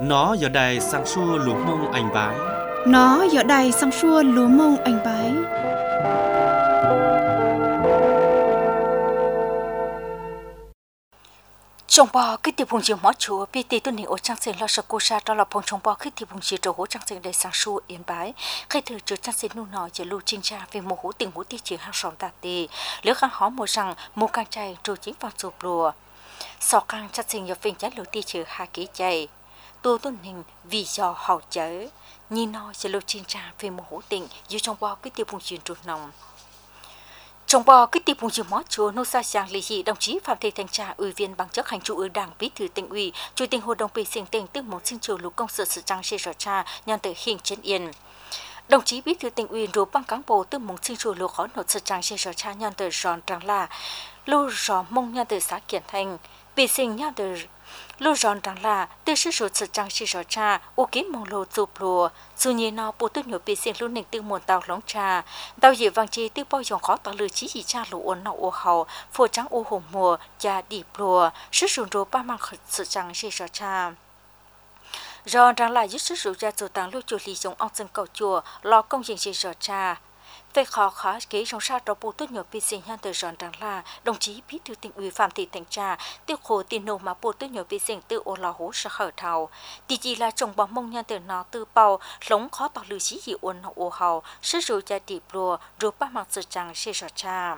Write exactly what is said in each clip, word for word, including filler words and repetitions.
Nó giờ đây sang xua lúa mông anh bái. Nó giờ đây sang xua lúa mông anh bái. Trong bò cái tiệp hùng chiều mỏ chùa pi tì tuân hình ở trang sen lo sơ cô sa đó là phong trong bò cái tiệp hùng chiều trầu hố trang sen để sang xua yên bái khai thử trừ trang sen nu nọ chỉ lưu trinh tra về một hố tình hố ti chỉ hàng sòng tà tì lứa khăn hó mùa rằng một càng chay trừ chính vào chụp lùa sọ càng trang sen nhập phình trái lưu ti trừ hai ký chay tu tuân hình vì do hậu chớ nhìn nọ chỉ lưu trinh tra về một hố tình dù trong bò cái tiệp hùng chiều trù nòng. Trong bò cái tiệp hùng chiều mó chùa nô sa giang lý dị đồng chí Phạm Thị Thanh Trà ủy viên ban chấp hành trung ương Đảng bí thư tỉnh ủy chủ tịch hội đồng bì sinh tỉnh tư một sinh chiều lục công sự sự trang xe rõ cha nhân từ hình trên yên. Đồng chí bí thư tỉnh ủy rủ ban cán bộ tư một sinh chiều lục khó nộp sự trang xe rõ cha nhân từ ròn trăng là lô rõ mông nhân từ xã Kiển Thành bì sinh nhân từ lô ròn trăng là từ sự sự sự trang xe rõ cha u ký mông lô chụp lùa dù như nó bộ tư nhổ bì sinh luôn nền tư một tàu lóng trà tàu dịu vàng chi tư bao dòng khó tàu lừa chí chỉ cha lũ ôn nọ ô hậu phô trắng ô hồng mùa cha điệp lùa sự sụn rô ba mang sự trang xe rõ cha ròn trăng là giúp sự rủ ra chủ tàng lưu chùa lì giống ông dân cầu chùa lo công trình xe rõ cha về khó khó kế trong sát đó bộ tốt nhỏ bì sinh nhân từ ròn trăng là đồng chí bí thư tỉnh ủy Phạm Thị Thanh Trà tiêu khổ tiền nô mà bộ tốt nhỏ bì sinh từ ô lò hố sợ khởi thầu thì chỉ là trồng bò mông nhân từ nó từ bao lống khó tỏ lưu chí dị ôn hậu ô hậu sự rủ ra điệp lùa rồi ba mặt sự trăng xe rõ cha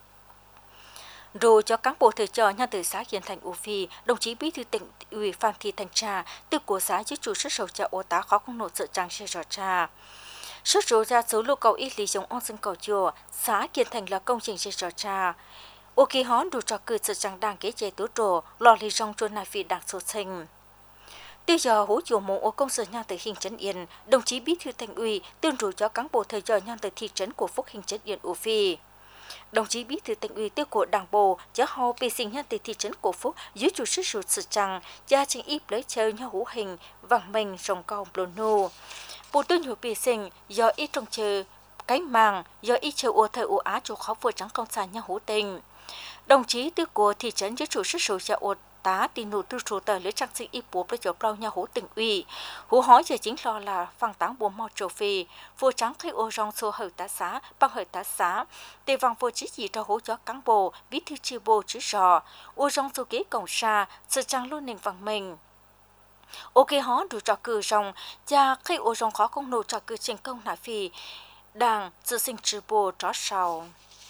rồi cho cán bộ thời trò nhân từ xã Kiển Thành U Phi, đồng chí bí thư tỉnh ủy Phạm Thị Thanh Trà từ của xã giữ chủ sức sầu cha ô tá khó không nộp sự trang xe rõ cha. Xuất rủ ra số lô cầu ít lý giống ông dân cầu chùa, xã Kiển Thành là công trình xe rõ cha. Ô kỳ hón đủ cho cử sự trang đăng kế chế tố trổ, lò lý rong chuôn này vì đảng số sinh. Từ giờ hỗ chùa mộ ô công sở nhân từ hình trấn Yên, đồng chí bí thư thành ủy tương rủ cho cán bộ thời trò nhân từ thị trấn của Phúc hình trấn Yên U Phi. Đồng chí bí thư tỉnh ủy tiêu của đảng bộ giáo hô bì sinh nhân từ thị trấn Cổ Phúc dưới chủ sức sụt sự trăng gia trình íp lấy chơi nhau hữu hình vàng mình rồng cao bồn nô bộ tư nhiều bì sinh do ít trong chờ cánh màng do ít chờ ô thời ô á chủ khó vừa trắng công sản nhau hữu tình. Đồng chí tiêu của thị trấn dưới chủ sức sụt cho ô tá tin nụ tư số tờ lấy trang sinh íp bố với chỗ bao nhau hữu tỉnh ủy hữu hỏi giờ chính lo là phang táng bùa mò trổ phì vừa trắng khi ô rong xô hở tá xá bằng hở tá xá để vòng vừa chỉ chỉ cho hỗ cho cán bộ bí thư chi bộ chứ rò ô rong xô kế cổng xa sự trang luôn nền vàng mình ok hó đủ cho cử rong cha khi ô rong khó công nụ cho cử thành công nại phì đảng sự sinh chi bộ trót sầu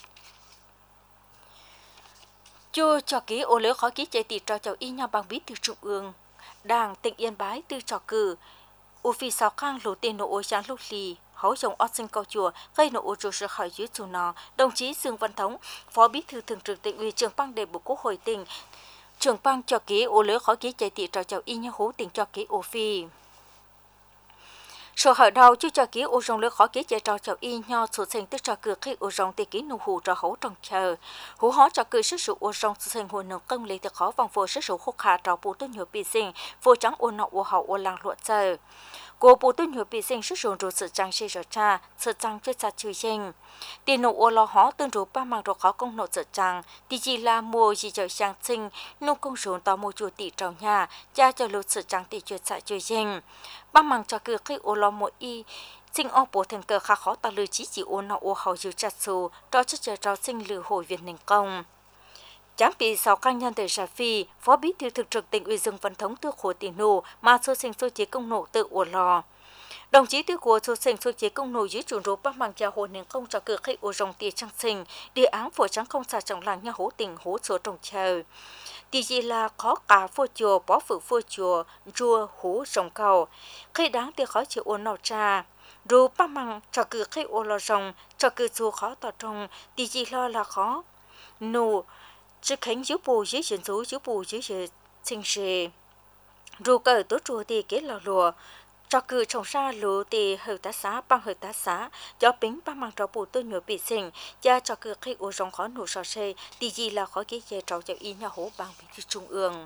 chưa cho ký ô lỡ khó ký chạy tịt cho cháu y nhau bằng bí thư trung ương đảng tỉnh Yên Bái tư trò cử u phi sáu khang lũ tiền nổ ô sáng lúc lì hấu dòng ót sinh cầu chùa gây nổ ô rồi khỏi dưới chủ nọ đồng chí Dương Văn Thống phó bí thư thường trực tỉnh ủy trưởng ban đề bộ quốc hội tỉnh trưởng ban cho ký ô lỡ khó ký chạy tịt cho cháu y nhau hú tỉnh cho ký ô phi sở hở đầu chú cho ký ô rong lỡ khó ký chạy trò cháu y nhau số thành tức trò cử khi ô rong tì ký nụ hù trò hấu trong chờ hú hó trò cử sức sự ô rong thành hồ nông công lấy từ khó vòng vô sức sự khúc hạ trò bù tốt nhiều bị sinh vô trắng ô nọ ô hậu ô làng luận chờ cô bù tốt nhiều bị sinh sức dụng rồi sự trang xe rõ cha sự trang chơi cha chui sinh tiền nụ ô lò hó tương rồi ba mang rồi khó công nộ sự trang thì chỉ là mua gì cho sang sinh nông công dụng tàu mua chùa tỷ trầu nhà cha cho lụt sự trang tỷ chơi cha chui sinh ba mang cho cứ khi ô lò mỗi y sinh ô bộ thành cờ khá khó ta lừa chỉ chỉ ô nọ ô hậu dư chặt xù cho chất chờ trao sinh lừa hồi việt ninh công Chẳng bị sáu căn nhân từ Sa Phi, phó bí thư thực trực tỉnh ủy Dương Văn Thống tư khổ tiền nổ mà số sinh số chế công nổ tự ổ lò. Đồng chí tư của số sinh số chế công nổ dưới chủ rốt bắc mang gia hồ nên không cho cử khách ổ rồng tiền trang sinh, địa án phổ trắng không xa trọng làng nhà hố tỉnh hố số trồng chờ. Tỷ gì là khó cả phô chùa, bó phụ phô chùa, rùa, hố rồng cầu. Khi đáng tiền khó chịu ổ nọ trà. Rồi bắc mang cho cử khách ổ lò rồng, cho cử chùa khó tỏ trồng, tỷ gì lo là khó. Nổ. Chứ khánh giữ bù dưới chuyển số giữ bù dưới chuyển sinh sề. Rồi cờ tốt chùa thì kết lò lùa. Cho cử trồng ra lùa thì hợp tá xá bằng hợp tá xá. Cho bính bằng mang trò bù tôi nhớ bị sinh. Và cho cử khi ổ rong khó nụ sò xê. Thì gì là khó kế chế trò cho y nhà hố bằng bí thư trung ương.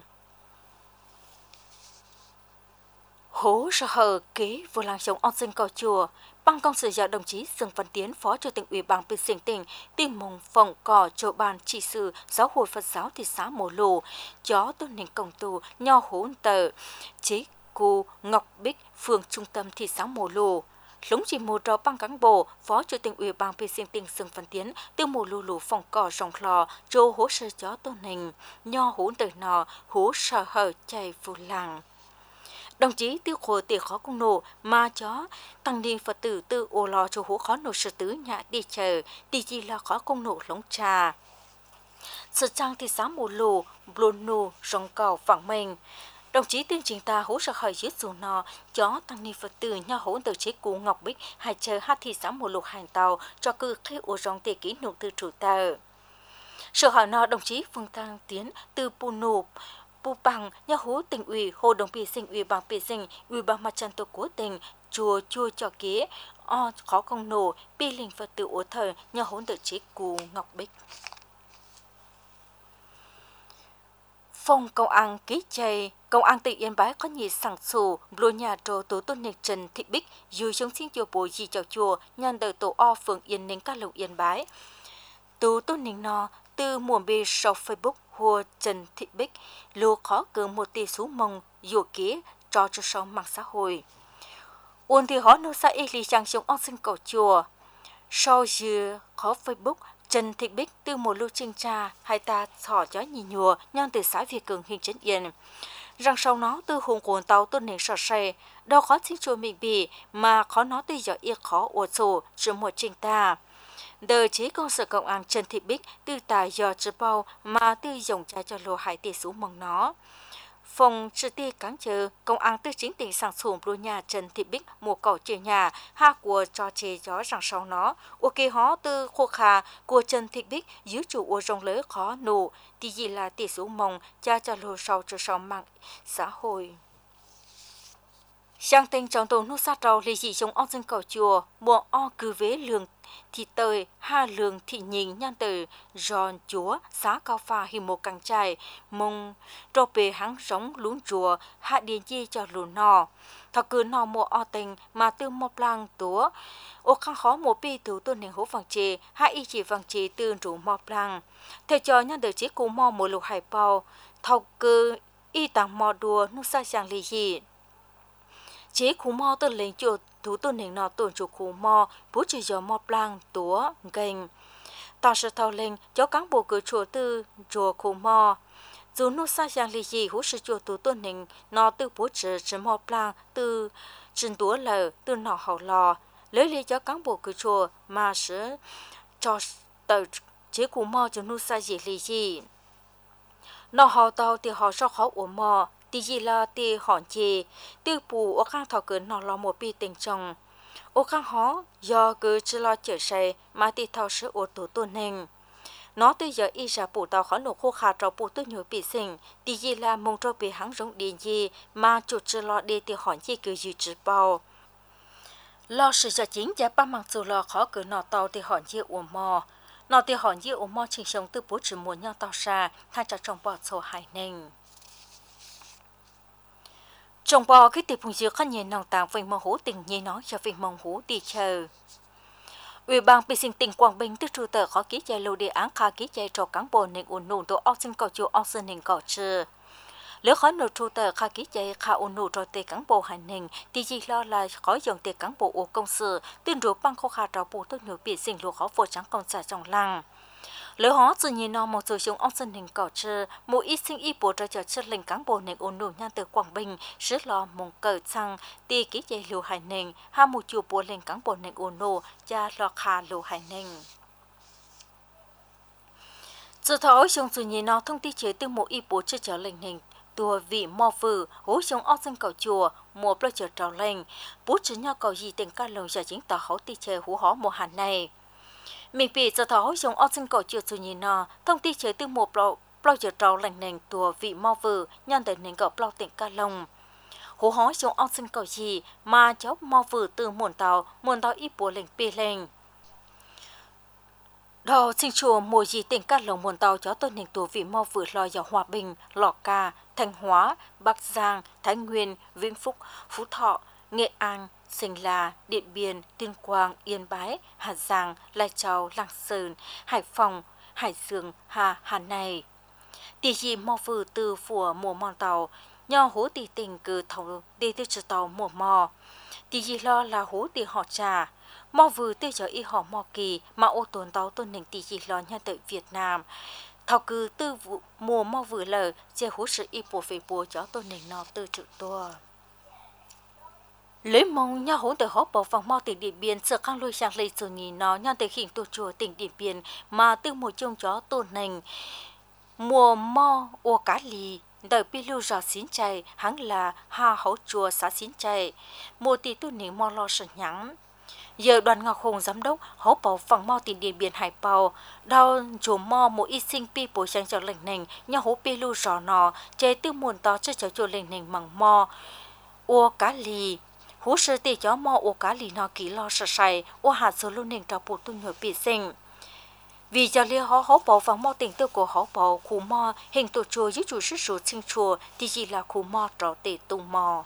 Hố sở hờ kế vô làng sống on sinh cầu chùa. Bằng công sự giáo đồng chí Dương Văn Tiến, Phó Chủ tịch Ủy ban Binh Sinh tỉnh, tìm mông phòng cỏ chỗ ban trị sự giáo hội Phật giáo thị xã Mồ Lù, chó tôn hình công tù, nho hốn tờ, chí Cù Ngọc Bích, phường trung tâm thị xã Mồ Lù. Lũng chỉ một trò băng cán bộ, Phó Chủ tịch Ủy ban Pê Sinh Tỉnh Sương Văn Tiến, tiêu mù lù lù phòng cỏ rồng lò, trô hố sơ chó tôn hình, nho hú đời nò, hú sờ hở chạy phù làng. Đồng chí tiêu khổ tiền khó công nổ, mà chó, tăng ni Phật tử tư ô lò cho hú khó nổ sự tứ nhã đi chờ, đi chi là khó công nổ lống trà. Sự trang thị xã Mồ Lù, blôn nù, rong cầu phẳng mình. Đồng chí tuyên trình ta hỗ trợ hỏi dưới dù nò, chó tăng ni Phật tử nhau hỗ trợ chế cú Ngọc Bích, hai chờ hát thị xã Mồ Lù hành tàu, cho cư khi ổ rong tề ký nụ từ chủ tờ. Sự hỏi nò đồng chí Phương Tăng Tiến từ Pù Nụ, Pù Bằng, nhau hỗ tỉnh ủy, Hồ Đồng Bì Sinh, Ủy ban Bì Sinh, Ủy ban Mặt trận Tổ quốc tỉnh, chùa chùa cho kế, o khó công nổ, bi linh Phật tử ổ thời, nhau hỗ trợ chế cú Ngọc Bích. Phòng công an ký chay, công an tỉnh Yên Bái có nhị sẵn sủ, lùa nhà trồ tổ tôn nịch Trần Thị Bích, dù chống xin chùa bố dì chào chùa, nhân đời tổ o phường Yên Ninh các lồng Yên Bái. Tổ tôn nịch nò, từ mùa bì sau Facebook hùa Trần Thị Bích, lùa khó cờ một tỷ số mông, dù kế, cho cho sau mạng xã hội. Uôn thì hóa nô xa y lý trang chống ông sinh cầu chùa. Sau dư khó Facebook, Trần Thị Bích từ một lưu trình trà, hai ta thỏ chó nhìn nhùa, nhân từ xã Việt Cường hình Trấn Yên. Rằng sau nó từ hùng cuốn tàu tôn nền sọ xe, đâu khó xin chùa mình bì, mà khó nó từ giờ y khó ổ sổ, chứ một trình ta. Đời chế công sở công an Trần Thị Bích từ tài giờ chứ bao mà từ dòng cha cho lô hải tỷ số mong nó. Phòng trực tiếp cán chờ, công an tư chính tỉnh sản sủng lô nhà Trần Thị Bích một cậu chơi nhà, ha của cho chê gió rằng sau nó, ok hó từ khô khà của Trần Thị Bích dưới chủ ô rồng lớn khó nụ, thì gì là tỷ số mong cha cho lô sau cho sau mạng xã hội. Sang tình trong tổ nô sát rau lì dị trong ông dân cầu chùa, mùa o cư vế lường thị tơi, ha lường thị nhìn nhan từ, giòn chúa, xá cao pha hi một càng trai, mông, trò bề hắng giống lún chùa, hạ điên chi cho lùn nò. Thọ cứ nò mùa o tình mà tư một lang túa, ô khăn khó một bi từ tôn nền hố vàng chê, hạ y chỉ vàng chê tư rủ một lang. Thầy cho nhan từ chế cú mò một lục hải bao, thọ cứ y tàng mò đùa nô sa sang lì dị. Chế khu mò tên lên chỗ thủ tôn hình nọ tổn chủ khu mò bố chỉ gió mò plang túa gành. Ta sẽ thao lên cho cán bộ cử chùa tư chùa khu mò. Dù nô xa giang lì gì hú sự chùa thủ tôn hình nọ tư bố chỉ chỉ mò plang từ trình túa lờ từ nọ hậu lò. Lấy lý cho cán bộ cử chùa mà sẽ cho tờ chế khu mò cho nô xa gì lì gì. Nọ hậu tàu thì họ sẽ khó ổ mò. Tí gì là tí hòn chê, tư bù ô khang thọ cử nọ lò một bi tình trọng. Ô khang hó, do cứ chứ lo chở xe mà tí thọ sự ô tổ tôn hình. Nó từ giờ y ra bù tàu khó nổ khô khá trò bù tư nhồi bị sinh, tí gì là mong trò bị hãng rộng điện gì mà chủ chứ lo đi tí hòn chê cứ dự trữ bao. Lo sự giờ chính giá ba mạng dù lo khó cử nọ tàu tí hòn chê ổ mò. Nọ tí hòn chê ổ mò trình sống tư bố trừ muốn nhau tàu xa, thay cho trong bọt sổ hải ninh. Trong bò cái tiệp hùng dược khăn nhìn nòng tàng về mong hú tình nhé nó cho về mong hú đi chờ. Ủy ban Bì Sinh tỉnh Quảng Bình tức trụ tờ khó ký chạy lô đề án khá ký chạy cho cán bộ nên ổn nụ tổ ốc sinh cầu chùa ốc sinh hình cầu trừ. Nếu khó nụ trụ tờ khá ký chạy khá ổn nụ cho tê cán bộ hành hình thì gì lo là khó dòng tê cán bộ ổ công sự tuyên rủ băng khô khá trò bù tốt nhủ Bì Sinh lô khó vô trắng công xã trong làng. Lỡ hóa tự nhiên nó một số chúng ông dân hình cỏ trừ, một ít sinh y bố cho chất lệnh cán bộ nền ổn nụ nhan từ Quảng Bình, rất lo mong cờ sang, tì ký dây lưu hải nền, ha một chủ bố lệnh cán bộ nền ổn nụ, cha lo khá lưu hải nền. Dự thảo chúng tự nhiên nó thông tin chế từ một ít bố cho trở lệnh nền, tùa vị mò vử, hỗ chúng ông dân cỏ chùa, một lo chờ trào lệnh, bố chứ nhau cầu gì tình ca lồng giả chính tỏ hấu tì chế hú hó một hẳn này. Mình bị giờ thảo dùng ốc sinh cổ chiều chủ nhìn nọ, thông tin chế từ một lộ, bao giờ trâu lành nền tùa vị mò vử, nhân đời nền gọp bao tỉnh ca lông. Hú hói dùng ốc sinh cổ gì mà cháu mò vử từ muôn tàu, muôn tàu ít bùa lệnh bì lệnh. Đầu sinh chùa mùa gì tỉnh ca lông muôn tàu cháu tôi nền tùa vị mò vử lo vào Hòa Bình, Lọ Ca, Thanh Hóa, Bắc Giang, Thái Nguyên, Vĩnh Phúc, Phú Thọ, Nghệ An, Sinh La, Điện Biên, Tuyên Quang, Yên Bái, Hà Giang, Lai Châu, Lạng Sơn, Hải Phòng, Hải Dương, Hà, Hà Này. Tỷ dị mò vử từ phùa mùa mòn tàu, nhau hú tì tình cứ thầu đi từ chợ tàu mùa mò tì gì lo là hú tì họ trà mò vừa từ chợ y họ mò kỳ mà ô tồn tàu tôn nền tì gì lo nhà tới Việt Nam thầu cứ từ mùa mò vừa lờ che hú sự y bộ về bộ cho tôn nền nó từ chợ tua lấy mong nhà hỗn từ họp bảo phòng mò tỉnh Điện Biên sợ khang lôi sang lấy sự nhì nó nhà từ hình tổ chùa tỉnh Điện Biên mà từ một trong chó tôn nền mùa mò ô cá lì đời pi lưu rõ xín chạy hắn là hà hậu chùa xã xín chạy mùa tì tu nỉ mò lo sợ nhắn giờ đoàn ngọc hùng giám đốc hỗ bảo phòng mò tỉnh Điện Biên Hải Bào đào chùa mò một y sinh pi bổ sang cho lệnh nền nhà hố pi lưu rõ nọ chế tư muôn to cho cho chùa lệnh nền bằng mò ô cá lì hú sư tì chó mò ô cá lì nọ kỹ lo sợ sài ô hạt số luôn nền trào bột tu nhồi bị sinh vì giờ lia họ hỗ bảo phòng mò tỉnh tiêu của hỗ bảo khu mò hình tổ chùa dưới chủ sức số sinh chùa thì chỉ là khu mò trò tề tung mò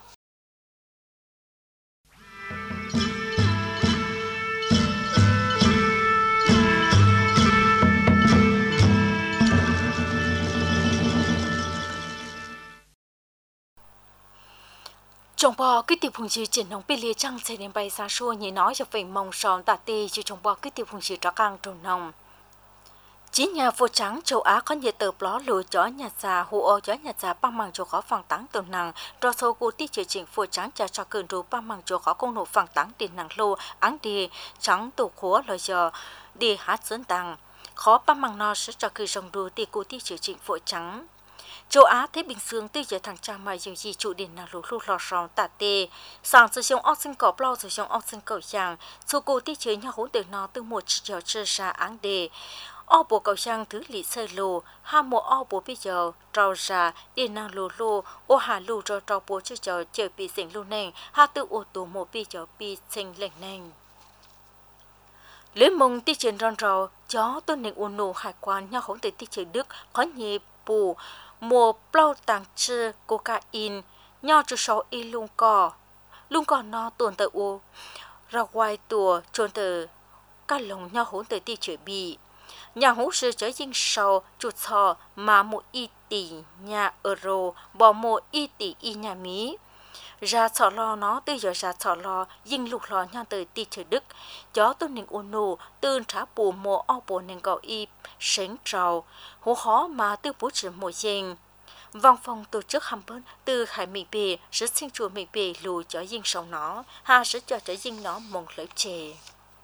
trong bò cái tiểu phùng chữ triển nông bị lia trăng sẽ đến bay xa xua như nói cho phải mong sòn tạ tê chứ trong bò cái tiểu phùng chữ trọ càng trồng nông chỉ nhà vua trắng châu Á có nhiều tờ blog lừa chó nhà già hù ô chó nhà già băng măng chỗ khó phẳng táng tồn nặng do số cụ tiết chế chỉnh vua trắng cha cho cơn rú băng măng chỗ khó công nổ phẳng táng tiền nặng lô áng đi trắng tổ khóa lời giờ đi hát dẫn tàng khó băng măng no sẽ cho cơn rồng rú thì cụ tiết chế chỉnh vua trắng châu Á thế bình dương tư giờ thằng cha mà dùng gì chủ điện là lũ lụt lò sòn tạ tê sáng sử dụng ốc sinh cỏ bao sử dụng ốc sinh cỏ giang số cụ tiết chế nhà hỗn từ nó từ một giờ chưa ra áng đề ô bộ cầu sang thứ lì sơ lô ha một ô bộ bây giờ trâu ra đi năng lô lô ô hà lô cho trâu bộ cho chờ chờ bị sinh lô neng ha tự ô tô một bây giờ bị sinh lệnh neng lấy mông ti trên ròn rò chó tôn neng uốn nổ hải quan nhau hỗn từ ti trên đức có nhị bù mùa plau tàng chư cocaine nhau cho sáu y lung cò lung cò nó tuần từ u ra ngoài tua trôn từ các lồng nhau hỗn từ ti chuyển bị nhà hú sư trở dinh sầu chuột sò mà một y tỷ nhà euro bỏ một y tỷ y nhà Mỹ ra sọ lo nó từ giờ ra sọ lo dinh lục lo nhau từ ti trời Đức gió tôi nên ôn nô từ trả bù một ao bù nên gọi y sánh trầu hú khó mà từ bố trưởng một dinh văn phòng tổ chức hầm bên từ hải mỹ bì sẽ sinh chùa mỹ bì lùi cho dinh sầu nó ha sẽ cho trở dinh nó mong lợi chè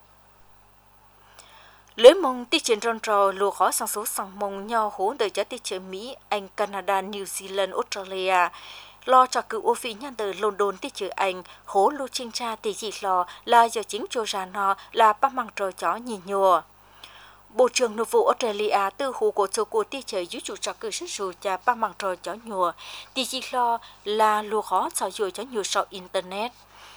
lấy mong tiết triển ròn rò lùa khó sang số sang mong nhau hỗn đời cho tiết triển Mỹ, Anh, Canada, New Zealand, Australia lo cho cựu ô phi nhân từ London tiết triển Anh hố lưu trinh tra tỷ gì lo là giờ chính cho ra nó là ba măng trò chó nhìn nhùa Bộ trưởng Nội vụ Australia từ hồ cổ số của tiết triển dưới chủ cho cựu sức dù cha ba măng trò chó nhùa tỷ gì lo là lùa khó sao dù cho nhùa sau internet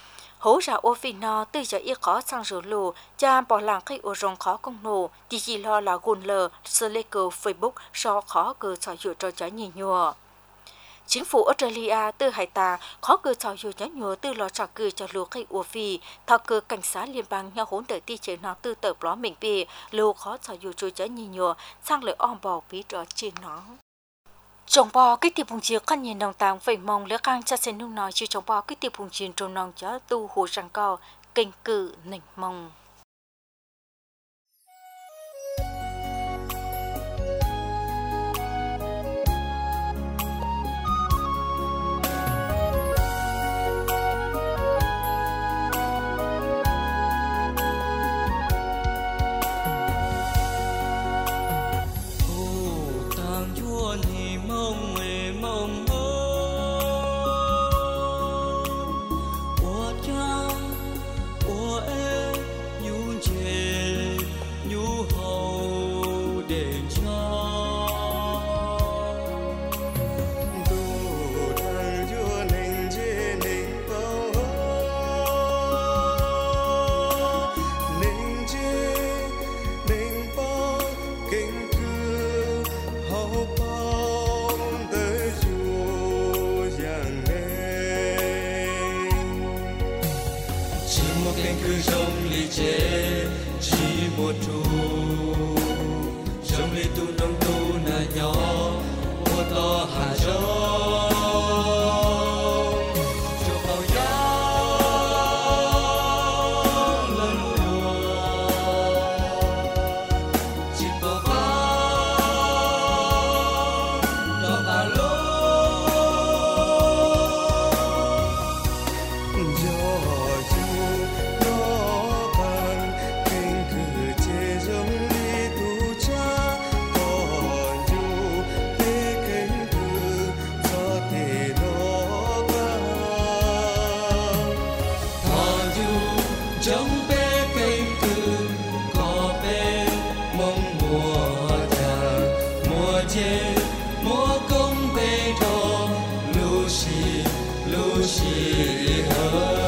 hỗ ra ô phi nó từ giờ ít khó sang rửa lù cha bỏ làng cái ô rong khó công nổ thì chỉ lo là gôn lờ Slack Facebook so khó cơ sở hữu cho trái nhì nhùa chính phủ Australia từ hải ta khó cơ sở hữu cho nhùa từ lo trả cử cho lù cái ô phi thao cơ cảnh sát liên bang nhau hỗn đợi ti chế nó từ tờ blog mình bì lù khó sở hữu cho trái nhì nhùa sang lời om bò bí trò trên nó trồng bò cái tiệp vùng chiếc con nhìn đồng tàng phải mong lỡ căng cho sen nung nói chứ trồng bò cái tiệp vùng chiên trồng nòng cho tu hồ răng cao kênh cử nỉnh mong Hãy subscribe cho kênh Ghiền Mì Gõ để không bỏ lỡ mùa giàng mùa chế mùa công bê trò lu xì lu xì hơ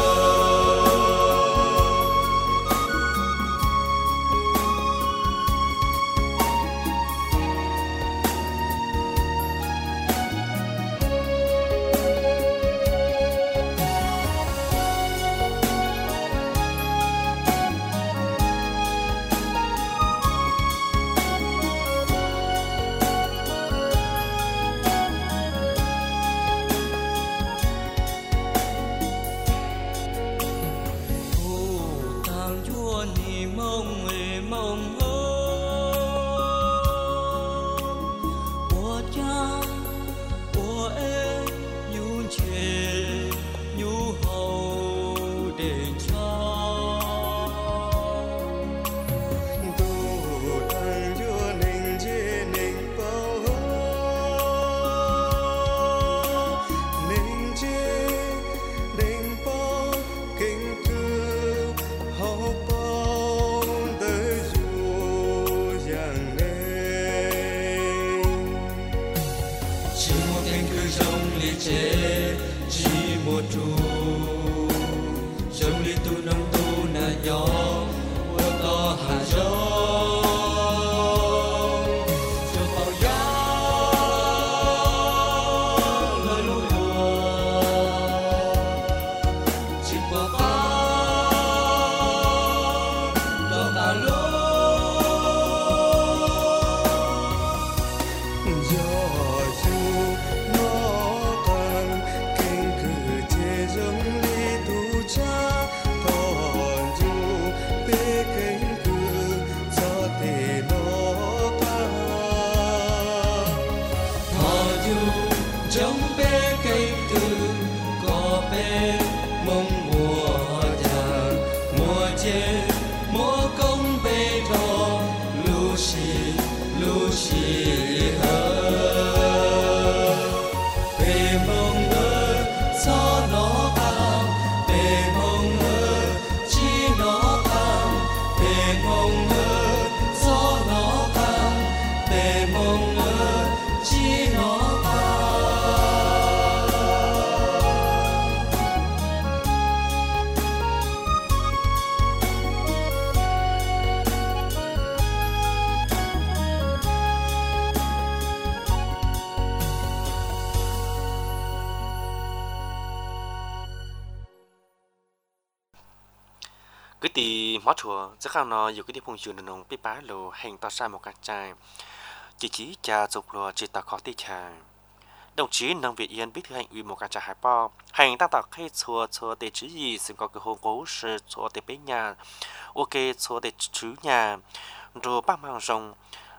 cái tí mót chùa rất khao nó nhiều cái tí phong trường được nông biết bá lồ hành to xa một cái trai chỉ chỉ cha dục lùa chỉ tao khó tí chài đồng chí nông Việt Yên biết thứ hành ủy một cái trai hải po hành ta tạo khai chùa chùa để chữ gì xin có cái hôn cố sự chùa để bên nhà ok chùa để chữ nhà rồi bác mang rồng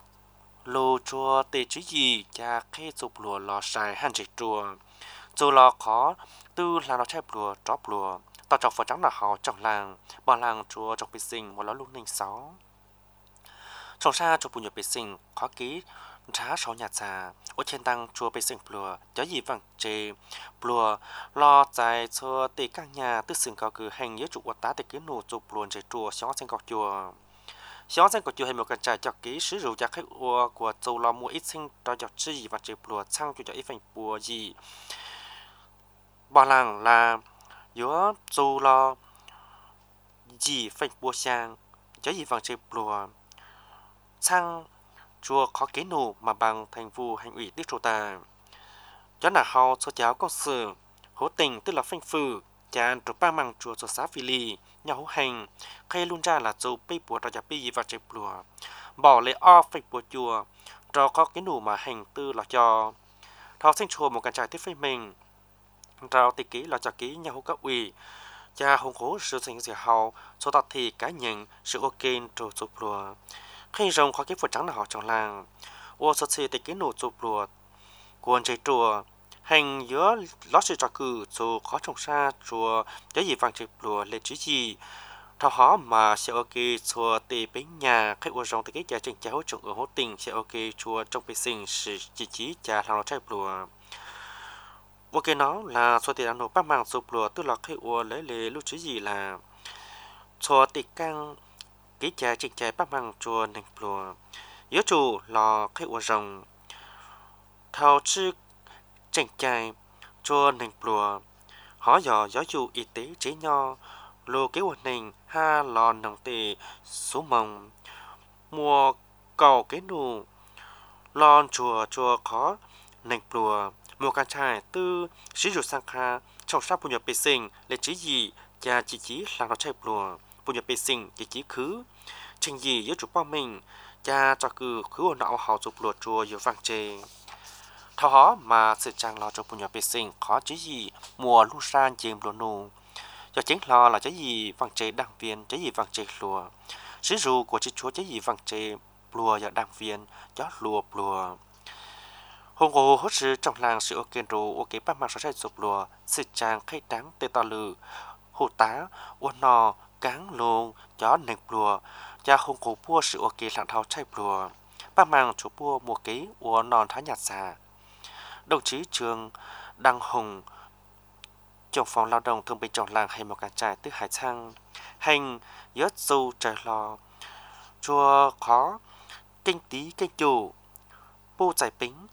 lô chùa để chữ gì cha khai dục lùa lò xài hành chỉ chùa chùa lò khó tư là nó chạy lùa tróp lùa tao chọc phở trắng là họ trong làng bỏ làng chùa trong bê sinh một ló lúc ninh sáu trong xa trong bùn nhựa bê sinh khó ký trá sáu nhà già ở trên tăng chùa bê sinh plùa gió gì vàng chê plùa lo dài chùa tê các nhà tức sừng cao cử hành nhớ trụ quạt tá tê cứ nổ chụp luồn chê chùa xó xanh cọc chùa xó xanh cọc chùa hay một cái trà chọc ký sứ rượu cha khách ua của châu lo mua ít sinh cho chọc chi và chê plùa sang cho cho ít vành bùa gì bỏ làng là giữa châu lo gì phanh bùa sang gió gì vàng chê plùa sang chùa khó kế nụ mà bằng thành vụ hành ủy tiết trô ta cho là họ số cháu có sự hỗ tình tức là phanh phừ chán trục ba măng chùa số xã phi ly nhà hỗ hành khai luôn ra là châu bê bùa ra chạp bê và chê plùa bỏ lệ o phanh bùa chùa cho khó kế nụ mà hành tư là cho thọ sinh chùa một căn trại tiết phanh mình rao tì ký là cho ký nhà hỗ các ủy cha hồng cố sự sinh dì hào số tạc thì cá nhân sự ok trô chụp plùa khi rồng khó cái phật trắng là họ trong làng ô sơ xì tì ký nụ chụp plùa cuốn chạy chùa hành giữa lót sự trò cử dù khó trồng xa chùa gió gì vàng chụp plùa lệ chứ gì thao họ mà sẽ ok chùa tì bế nhà khách ô rồng tì ký cha trình cháu trồng ở hỗ tình sẽ ok chùa trong bế sinh sự chỉ chí cha thằng nó chạy plùa ok nó là số tiền ăn nộp bác mạng sụp lùa tức là khi ua lấy lệ lúc chứ gì là cho tiền căng ký cha trên cha bác mang chùa nền plùa yếu chủ lò khai ua rồng thao chư trên cha chùa nền plùa họ dò giáo dục y tế chế nho lô kế hoạch nền ha lò nồng tề số mông mua cầu kế nụ lon chùa chùa khó nền plùa mua can trai tư sử dụng sang kha trong sát bùn nhập bê sinh để chỉ gì cha chỉ chỉ là nó chạy plùa bùn nhập bê sinh chỉ chỉ khứ trình gì yếu chủ bao mình cha cho cứ khứ ở não hào chụp plùa chùa yếu vang chê thao hó mà sự trang lo cho bùn nhập bê sinh khó chỉ gì mùa lu san chìm lúa nụ do chính lo là cái gì vang chê đảng viên cái gì vang chê lùa sử dụng của chị chúa cái gì vang chê plùa và đảng viên cho lùa plùa hồng hồ hốt sự trong làng sự ok đồ ok bắt mặt sẽ chụp lùa sự trang khai trắng tê to lử hồ tá uốn nò cáng lông chó nền plùa cha hồng hồ bua sự ok lạng thao chạy plùa bắt mang chủ bua mùa kế uốn nòn thái nhạt xà đồng chí trường đăng hùng trong phòng lao động thương binh trong làng hay một cái trại từ hải sang hành yết dù trời lò chùa khó kinh tí kinh chủ bu giải tính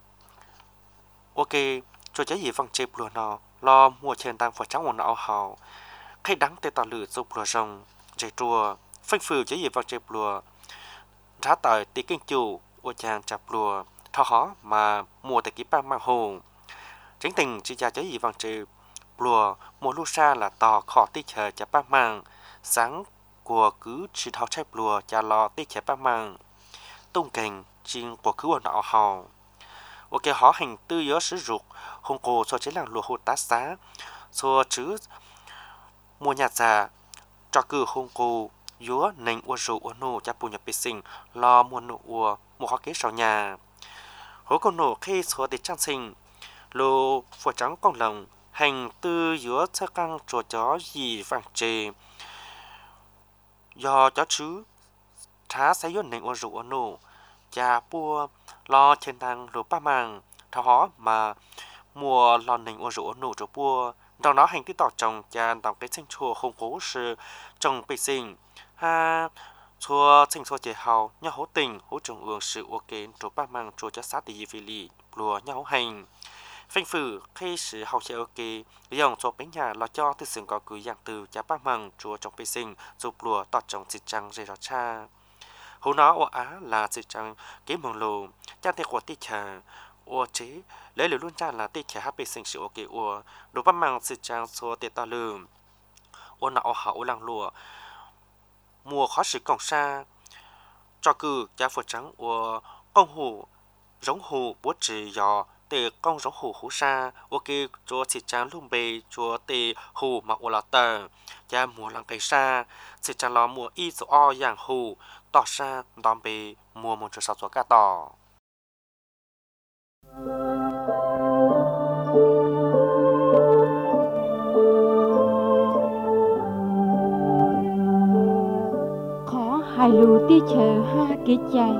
ok cho cái gì văng chê bùa nọ lo mua trên tăng phải trắng một nọ hào khai đắng tê tỏ lử giúp bùa rồng dây chùa phanh phừ cái gì văng chê bùa giá tỏi tí kinh chủ ô chàng chạp bùa thao hó mà mua tại ký băng mang hồn chính tình chỉ ra cái gì văng chê bùa mua lu sa là tỏ khó tí chờ chạp băng mang sáng của cứ chỉ thao chạy bùa chả lo tí chạp băng mang tung cảnh chính của cứ ở nọ hào ok họ hành tư yếu sử dụng hồng cổ cho chế làng lúa hồ tá xá cho chữ mua nhà già cho cử hồng cổ yếu nành ua rượu ua nô cha bù nhập bê sinh lo mua nô ua mua hoa kế sau nhà hố con nô khi số để trang sinh lô phổ trắng con lồng hành tư yếu sơ căng chùa chó gì vàng chê do chó chứ thá sẽ yếu nành ua rượu ua nô cha bùa lo trên thang lúa ba màng thao hó mà mùa lò nành ô rượu nổ cho bùa trong đó hành tí tỏ trồng cha đọc cái sinh chùa không cố sự trồng bê sinh ha chùa sinh chùa chế hào nhau hỗ tình hỗ trồng ương sự ô kến cho ba màng chùa cho sát tỷ vì lì lùa nhau hành phanh phử khi sự hào chế ok dòng cho bánh nhà lo cho từ sừng có cứ dạng từ cha ba màng chùa trồng bê sinh giúp lùa tỏ trồng xịt trăng dây rõ cha hú nó ô á là sự chẳng kế mong lù cha thế của tí chả ô chế lấy lời luôn cha là tí chả hấp bê sinh sự ok ô đồ bắt mang sự chẳng số tê ta lù ô nó ô hậu lăng lùa mùa khó sự còng xa cho cư cha phật trắng ô công hù giống hù bố trì dò tê công giống hù hú xa ok cho sự chẳng lùm bê cho tê hù mà ô là tờ cha mùa lăng cây xa sự chẳng lo mùa y số o dạng hù tỏ ra đòn bề mua một chỗ sọt cá tỏ khó hai lù tí chờ ha kế chạy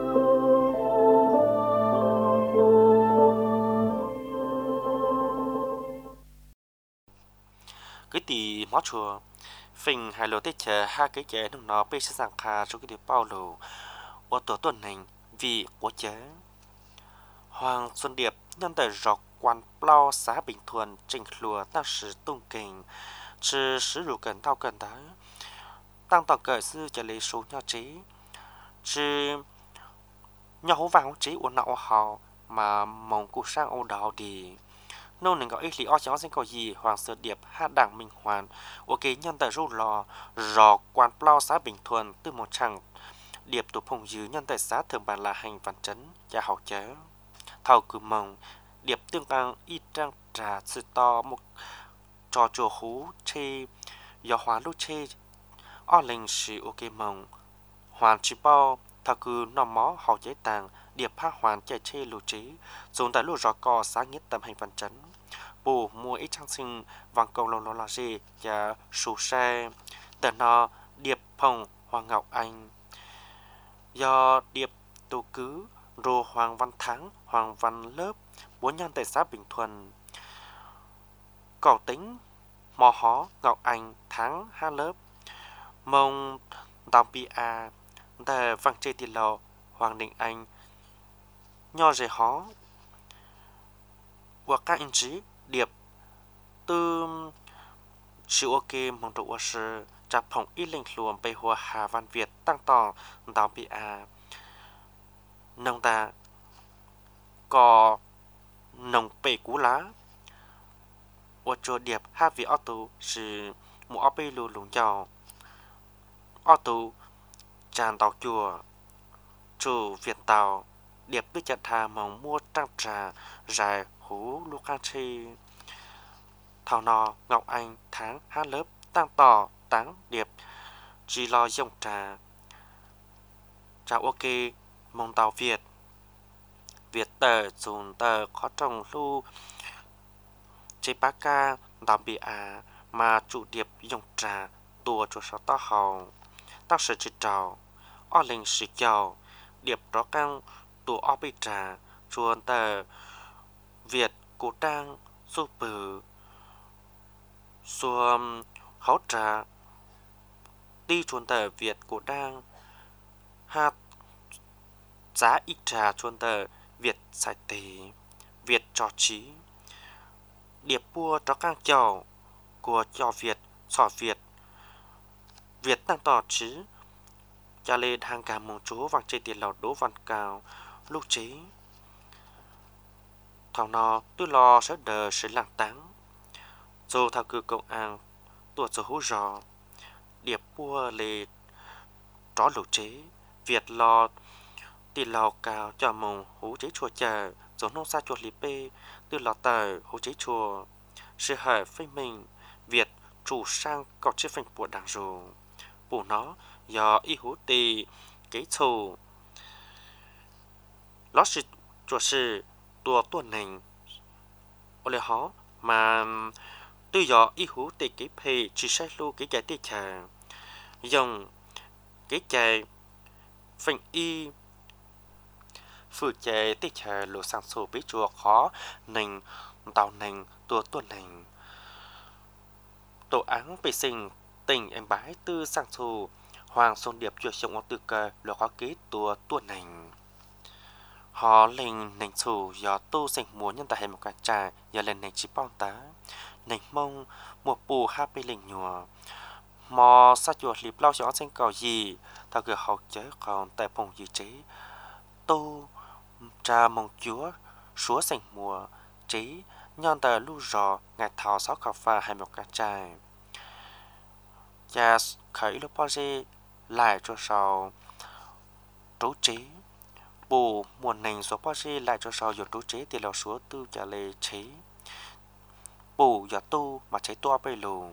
cái tì mót chùa phình hai lô tết chờ hai cái chế nó nó bê sang kha cho cái điều bao lù ô tổ tuần hình vì của chế Hoàng Xuân Điệp nhân tại rọc quan plau xã Bình Thuận trình lùa ta sử tung kình chứ sử dụng cần thao cần đó tăng tổng cỡ sư cho lấy số nhau trí chứ nhau vàng trí của nọ hào mà mong cụ sang ô đào đi nô nên có ý lý o cháu sinh có gì Hoàng Xuân Điệp hát đảng Minh Hoàn ok nhân tại ru lò rò quan plau xã Bình Thuận từ một chẳng điệp tổ phùng dư nhân tại xã thường bản là hành văn chấn cha hậu chế thầu cử mong điệp tương tăng y trang trà sự to một trò chùa hú chê do hóa lúc chê o linh sử ok mong hoàn chỉ bao thầu cử nằm mó hậu chế tàng điệp hát hoàn chạy chê lưu trí dùng tại lúc rò cò xã nghĩa tầm hành văn chấn bù mua ít trang sinh vàng cầu lâu lâu là gì và sù xe tờ nó điệp phong Hoàng Ngọc Anh do điệp tù cứ rô Hoàng Văn Thắng Hoàng Văn Lớp bốn nhân tại xã Bình Thuận cầu tính mò hó Ngọc Anh Thắng hai lớp mong đào bi a để vang chơi tiền lò Hoàng Đình Anh nho rể hó và các anh chị điệp từ sự ok mong đồ sự chặt phòng ít linh luồng bay hoa Hà Văn Việt tăng tỏ đào bi a nông ta có nông bể cú lá và cho điệp hát vì ô tô是một ô bê lù lùng giàu ô tô tràn tàu chùa chủ Việt tàu điệp biết chặt thà mong mua trang trà dài hú lúc khang chi thảo nò Ngọc Anh tháng hát lớp tăng tỏ táng điệp chỉ lo dòng trà trà ok mong tàu Việt Việt tờ dùn tờ khó trồng lưu chế bá ca đào bị à mà chủ điệp dùng trà tùa cho sáu ta hầu ta sẽ chỉ trào o linh sĩ giàu điệp đó căng tùa o bị trà chuồn tờ Việt cổ trang su bự xuông hấu trà đi chuồn tờ Việt cổ trang hạt giá ít trà chuồn tờ Việt sài tì Việt trò trí điệp bua đó căng chào của cho Việt sò Việt Việt tăng tỏ chứ cha lê hàng cả mong chú vàng chơi tiền lầu đố văn cao lúc trí thảo nò tôi lo sẽ đờ sẽ làng táng dù thảo cư công an tuột rồi hú rò điệp bua lê tró lục chế Việt lo tiền lầu cao cho mong hú chế chùa chờ rồi nông xa chùa lý bê từ lò tờ hú chế chùa sự hở phê mình Việt chủ sang có chế phanh của đảng dù bù nó do y hú tì kế thù nó là chùa sư tùa tuần nành ô lê hó mà tư do y hú tì kế phê chỉ sai lưu kế chạy tì chà dòng kế chạy phanh y phụ chạy tì chà lộ sang sổ bí chùa khó nành tàu nành tùa tuần nành tổ án vệ sinh tỉnh em bái tư sang thù Hoàng Xuân Điệp chùa sống tư cơ là khó kế tùa tuần nành họ lên nành thù do tu sinh muốn nhân tại một cái trà do lên nành chỉ bao tá nành mông một bù hai bê lình nhùa mò xa chùa liệp lau cho sinh cầu gì thao cửa học chế còn tại phòng dự trí tu trà mong chúa súa sinh mùa trí nhon tờ lưu rò ngày thảo sáu cà phê hay một cái trà cha khởi lúc bao giờ lại cho sau trú trí bù muôn nành số bao giờ lại cho sau dột trú trí thì là số tư trả lời trí bù giờ tu mà chế toa bê lù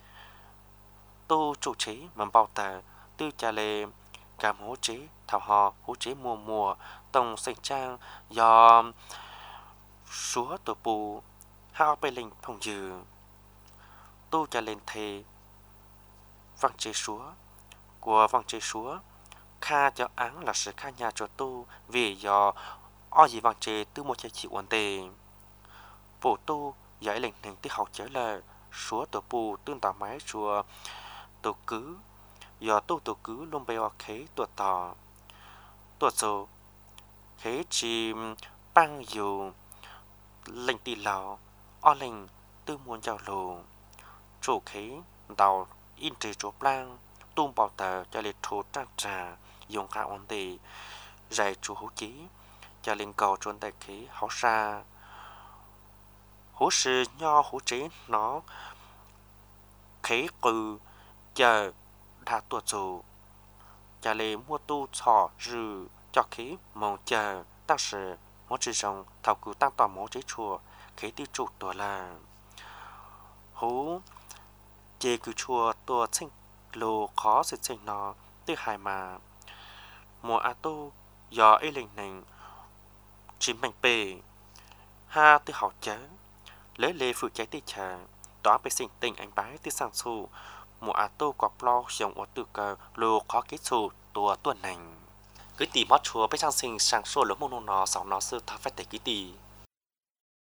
tu chủ trí mà bao tờ tư trả lời cảm hỗ trí thảo hò hỗ trí mùa mùa tổng sinh trang do số tổ bù hao bê linh phòng dư tu trả lên thề vang chế súa của vang chế súa kha cho án là sự kha nhà cho tu vì do o gì vang chế từ một trái chịu ổn tề bộ tu giải lệnh thành tích học trở lại súa tổ bù tương tả máy chùa tổ cứ do tu tổ cứ luôn bày hoặc khế tuột tỏ tuột dầu khế chỉ băng dù lệnh tì lào o lệnh tư muôn giàu lù chủ khế đào in trì chỗ plan tung bảo tờ cho liệt thổ trang trà dùng cả ổn tì dạy chủ hữu chí cho lên cầu chuẩn đại khí hảo xa hữu sư nho hữu trí nó khế cư chờ đã tuột dù cho lên mua tu thọ rư cho khí mong chờ tăng sự mỗi chỉ dòng thảo cử tăng toàn mỗi chế chùa khế tiêu trụ tổ là hữu chế cứ chùa tua sinh lô khó sự sinh nó tư hài mà mùa a tu do ấy lệnh nành chỉ mạnh bề ha tư học chớ lấy lê phụ trái tư trà đó bị sinh tình anh bái tư sang su mùa a tu quạt lo dòng ở tư cờ lô khó kết thù tua tuần nành cứ tìm mót chùa被上sinh sang số lỗ mông nó sáu nó sư tháp phải để ký tì